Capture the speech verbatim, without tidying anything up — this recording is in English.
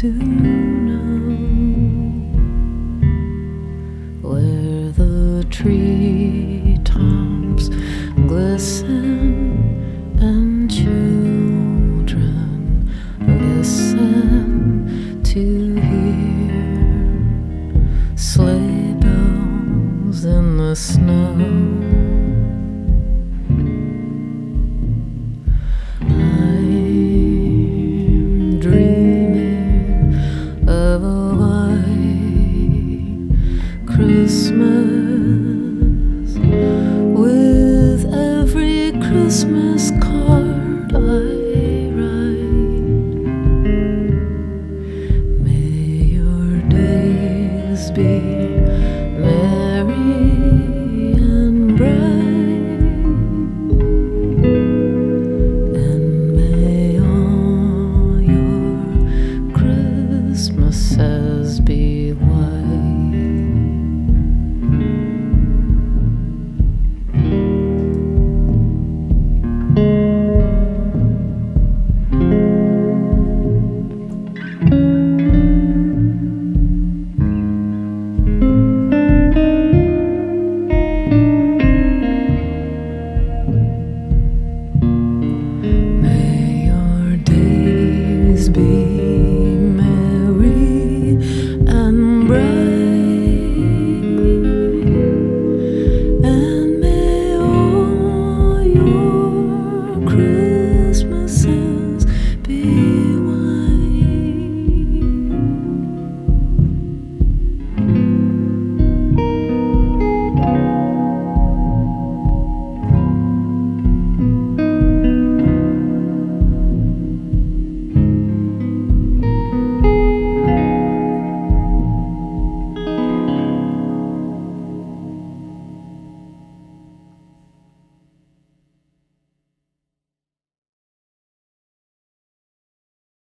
do know where the tree tops glisten and children listen to hear sleigh bells in the snow. I'm dreaming of a white Christmas with every Christmas card I write. May your days be merry and bright, and may all your Christmases be white. May your days be